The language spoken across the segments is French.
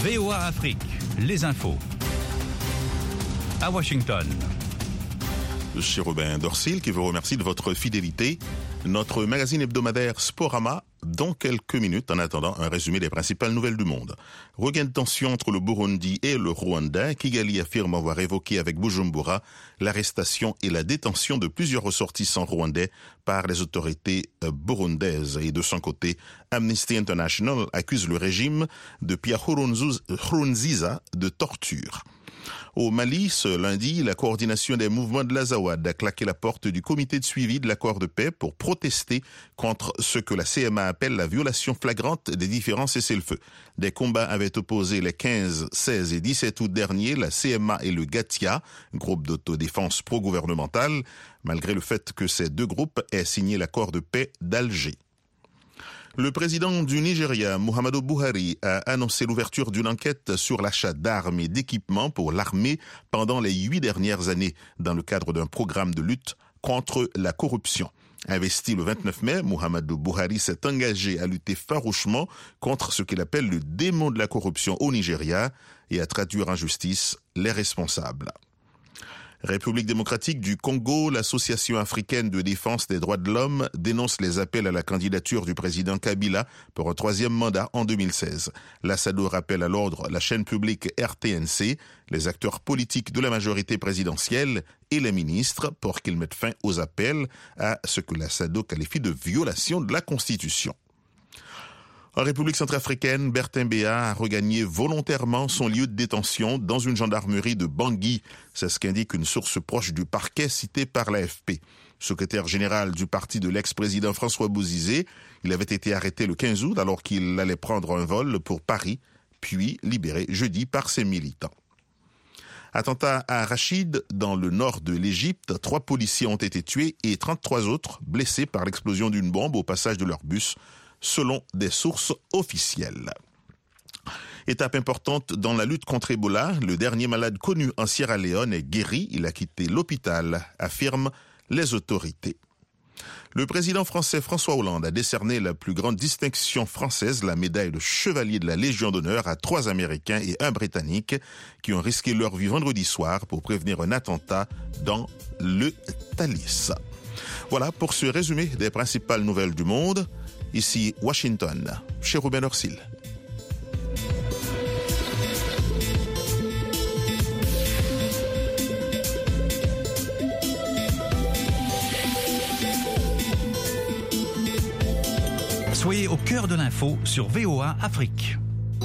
VOA Afrique, les infos. À Washington. Chez Robin Dorsil, qui vous remercie de votre fidélité. Notre magazine hebdomadaire Sporama, dans quelques minutes, en attendant un résumé des principales nouvelles du monde. Regain de tension entre le Burundi et le Rwanda. Kigali affirme avoir évoqué avec Bujumbura l'arrestation et la détention de plusieurs ressortissants rwandais par les autorités burundaises. Et de son côté, Amnesty International accuse le régime de Pierre Nkurunziza de torture. Au Mali, ce lundi, la coordination des mouvements de l'Azawad a claqué la porte du comité de suivi de l'accord de paix pour protester contre ce que la CMA appelle la violation flagrante des différents cessez-le-feu. Des combats avaient opposé les 15, 16 et 17 août dernier la CMA et le GATIA, groupe d'autodéfense pro-gouvernemental, malgré le fait que ces deux groupes aient signé l'accord de paix d'Alger. Le président du Nigeria, Muhammadu Buhari, a annoncé l'ouverture d'une enquête sur l'achat d'armes et d'équipements pour l'armée pendant les 8 dernières années, dans le cadre d'un programme de lutte contre la corruption. Investi le 29 mai, Muhammadu Buhari s'est engagé à lutter farouchement contre ce qu'il appelle le démon de la corruption au Nigeria et à traduire en justice les responsables. République démocratique du Congo, l'Association africaine de défense des droits de l'homme dénonce les appels à la candidature du président Kabila pour un troisième mandat en 2016. L'Assado rappelle à l'ordre la chaîne publique RTNC, les acteurs politiques de la majorité présidentielle et les ministres pour qu'ils mettent fin aux appels à ce que l'Assado qualifie de violation de la Constitution. En République centrafricaine, Bertin Béa a regagné volontairement son lieu de détention dans une gendarmerie de Bangui. C'est ce qu'indique une source proche du parquet citée par l'AFP. Secrétaire général du parti de l'ex-président François Bozizé, il avait été arrêté le 15 août alors qu'il allait prendre un vol pour Paris, puis libéré jeudi par ses militants. Attentat à Rachid, dans le nord de l'Égypte, 3 policiers ont été tués et 33 autres blessés par l'explosion d'une bombe au passage de leur bus, selon des sources officielles. Étape importante dans la lutte contre Ebola, le dernier malade connu en Sierra Leone est guéri, il a quitté l'hôpital, affirment les autorités. Le président français François Hollande a décerné la plus grande distinction française, la médaille de chevalier de la Légion d'honneur, à 3 Américains et 1 Britannique qui ont risqué leur vie vendredi soir pour prévenir un attentat dans le Thalys. Voilà pour ce résumé des principales nouvelles du monde. Ici Washington, chez Robin Dorsil. Soyez au cœur de l'info sur VOA Afrique.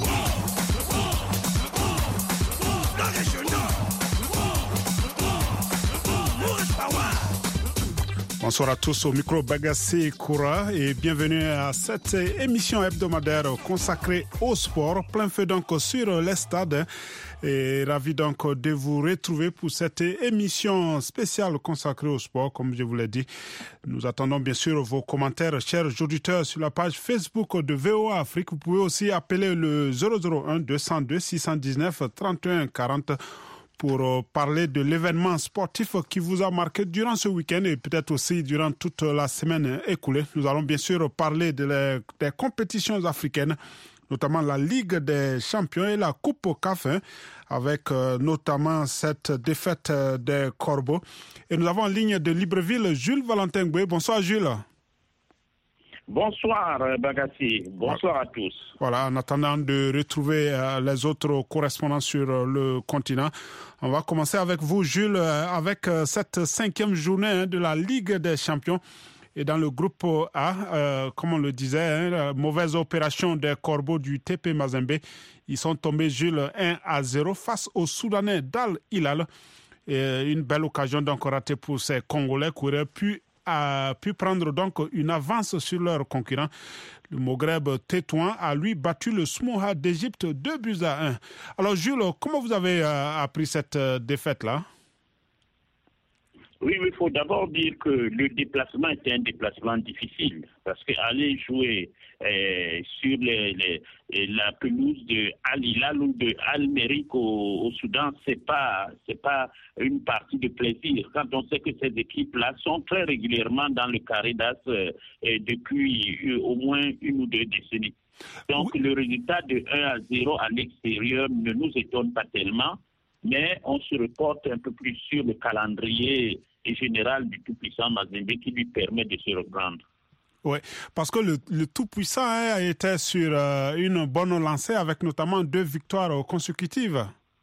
Bonsoir à tous, au micro Bagassé Koura et bienvenue à cette émission hebdomadaire consacrée au sport. Plein feu donc sur les stades et ravi donc de vous retrouver pour cette émission spéciale consacrée au sport. Comme je vous l'ai dit, nous attendons bien sûr vos commentaires, chers auditeurs, sur la page Facebook de VOA Afrique. Vous pouvez aussi appeler le 001 202 619 31 40 pour parler de l'événement sportif qui vous a marqué durant ce week-end et peut-être aussi durant toute la semaine écoulée. Nous allons bien sûr parler des compétitions africaines, notamment la Ligue des champions et la Coupe CAF, avec notamment cette défaite des Corbeaux. Et nous avons en ligne de Libreville Jules Valentin Goué. Bonsoir Jules. Bonsoir Bagassi, bonsoir à tous. Voilà, en attendant de retrouver les autres correspondants sur le continent, on va commencer avec vous Jules, avec cette 5e journée de la Ligue des champions. Et dans le groupe A, comme on le disait, la mauvaise opération des Corbeaux du TP Mazembe. Ils sont tombés Jules 1-0 face aux Soudanais d'Al Hilal. Et une belle occasion donc ratée pour ces Congolais qui auraient pu prendre donc une avance sur leurs concurrents. Le Maghreb Tétouan a lui battu le Smoha d'Égypte 2-1. Alors Jules, comment vous avez appris cette défaite-là? Oui, il faut d'abord dire que le déplacement était un déplacement difficile parce qu'aller jouer sur la pelouse de Al Hilal ou de Al Merrikh au Soudan, c'est pas une partie de plaisir. Quand on sait que ces équipes-là sont très régulièrement dans le carré d'as depuis au moins 1 ou 2 décennies. Donc le résultat de 1-0 à l'extérieur ne nous étonne pas tellement, mais on se reporte un peu plus sur le calendrier général du tout-puissant Mazembe qui lui permet de se reprendre. Oui, parce que le tout-puissant était sur une bonne lancée avec notamment 2 victoires consécutives.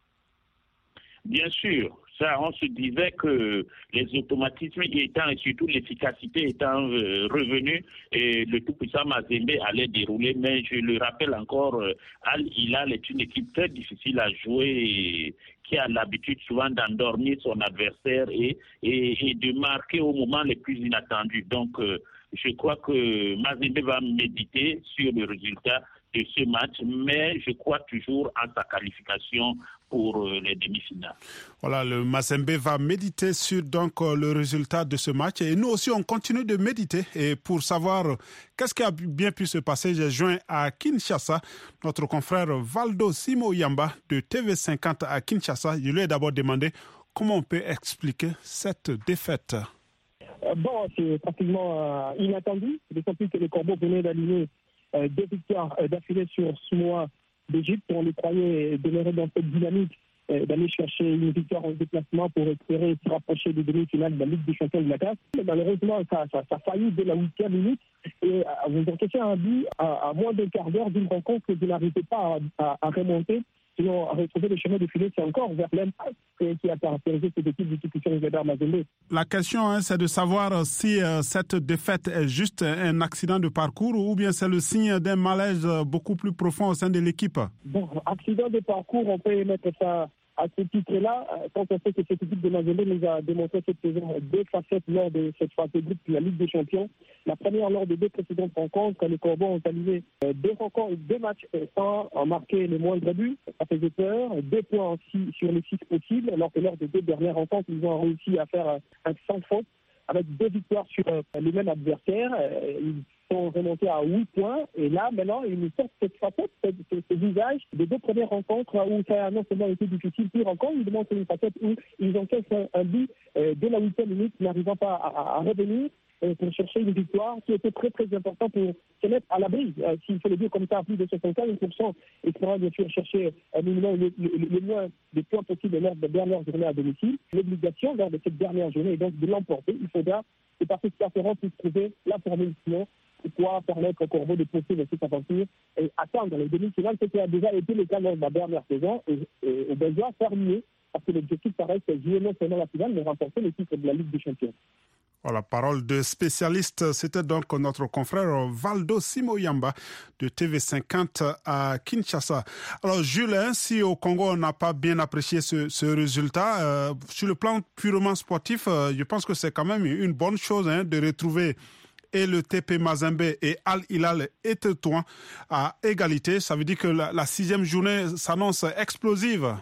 Bien sûr, ça, on se disait que les automatismes étant et surtout l'efficacité étant revenus, et le tout-puissant Mazembe allait dérouler, mais je le rappelle encore, Al Hilal est une équipe très difficile à jouer et qui a l'habitude souvent d'endormir son adversaire et de marquer au moment les plus inattendus. Donc, je crois que Mazembe va méditer sur le résultat de ce match, mais je crois toujours en sa qualification pour les demi-finales. Voilà, le Mazembe va méditer sur donc le résultat de ce match et nous aussi on continue de méditer et pour savoir qu'est-ce qui a bien pu se passer, j'ai joint à Kinshasa notre confrère Valdo Simoyamba de TV50 à Kinshasa. Je lui ai d'abord demandé comment on peut expliquer cette défaite. Bon, c'est pratiquement inattendu, d'autant plus que les Corbeaux venaient d'aligner 2 victoires d'affilée sur 6 mois d'Égypte. On les croyait demeurer dans cette dynamique d'aller chercher une victoire en déplacement pour espérer se rapprocher des demi-finales de la Ligue des Champions de la CAF. Malheureusement, ça a failli dès la 8e minute et vous encaissez un but à moins d'un quart d'heure d'une rencontre que vous n'arrivez pas à remonter. Sinon, retrouver le chemin de filet, c'est encore vers l'impact qui a caractérisé cette équipe du Tout-Puissant Mazembe. La question, c'est de savoir si cette défaite est juste un accident de parcours ou bien c'est le signe d'un malaise beaucoup plus profond au sein de l'équipe. Bon, accident de parcours, on peut mettre ça à ce titre-là, quand on sait que cette équipe de Mazembe nous a démontré cette saison 2 facettes lors de cette phase de groupe de la Ligue des Champions. La première lors de 2 précédentes rencontres, les Corbeaux ont aligné 2 matchs sans en marquer les moindres buts. Ça faisait peur, 2 points sur les 6 possibles, alors que lors des 2 dernières rencontres, ils ont réussi à faire un sans faute avec 2 victoires sur les mêmes adversaires. Ils sont remontés à 8 points. Et là, maintenant, ils nous sortent cette facette, ce visage des 2 premières rencontres où ça a non seulement été difficile, pire encore, ils démontrent une facette où ils encaissent un but dès la 8e minute, n'arrivant pas à revenir pour chercher une victoire qui était très très importante pour se mettre à l'abri, s'il faut le dire comme ça, à plus de 75%, espérant bien sûr chercher un minimum le moins de points possible lors de la dernière journée à domicile. L'obligation lors de cette dernière journée est donc de l'emporter. Il faudra que par cette conférence puisse trouver la formule sinon pour pouvoir permettre au Corbeau de poursuivre cette aventure et atteindre les demi-finales, ce qui a déjà été le cas lors de la dernière saison et au besoin faire mieux, parce que l'objectif ça reste de jouer non seulement la finale mais remporter le titre de la Ligue des Champions. Voilà, parole de spécialiste, c'était donc notre confrère Valdo Simoyamba de TV50 à Kinshasa. Alors Jules, si au Congo on n'a pas bien apprécié ce résultat, sur le plan purement sportif, je pense que c'est quand même une bonne chose de retrouver et le TP Mazembe et Al Hilal et Tétouan à égalité. Ça veut dire que la 6e journée s'annonce explosive.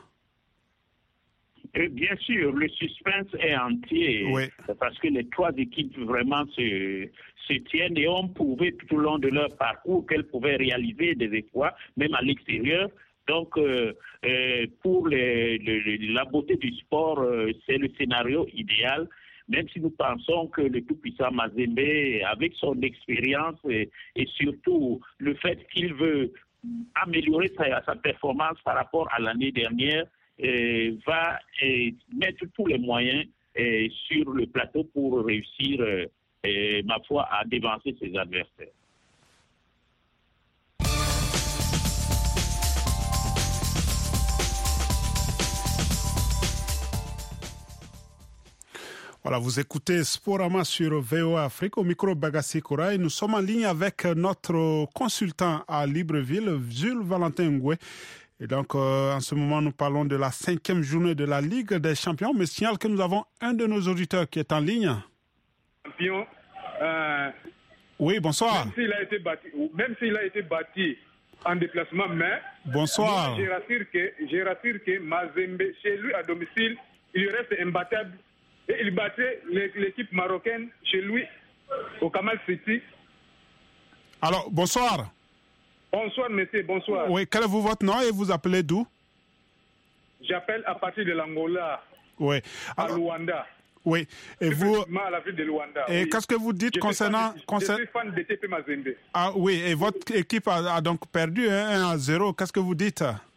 Bien sûr, le suspense est entier, oui. Parce que les 3 équipes vraiment se tiennent et ont prouvé tout au long de leur parcours qu'elles pouvaient réaliser des exploits, même à l'extérieur. Donc, pour la beauté du sport, c'est le scénario idéal, même si nous pensons que le tout-puissant Mazembe, avec son expérience et surtout le fait qu'il veut améliorer sa performance par rapport à l'année dernière, va mettre tous les moyens sur le plateau pour réussir, ma foi, à dévancer ses adversaires. Voilà, vous écoutez Sporama sur VOA Afrique au micro Bagassi Koura et nous sommes en ligne avec notre consultant à Libreville, Jules Valentin Ngoué. Et donc, en ce moment, nous parlons de la 5e journée de la Ligue des Champions. Mais signale que nous avons un de nos auditeurs qui est en ligne. Champion. Oui, bonsoir. Même s'il a été battu en déplacement, mais... Bonsoir. Moi, je rassure que Mazembe, chez lui à domicile, il reste imbattable. Et il battait l'équipe marocaine chez lui, au Kamal City. Alors, bonsoir. Bonsoir, monsieur, bonsoir. Oui, quel est votre nom et vous appelez d'où? J'appelle à partir de l'Angola, oui. Alors, à Luanda. Oui. Et vous, à la ville de Luanda. Et qu'est-ce que vous dites concernant... Je suis fan de TP Mazembe. Ah oui, et votre équipe a donc perdu 1-0. Qu'est-ce que vous dites?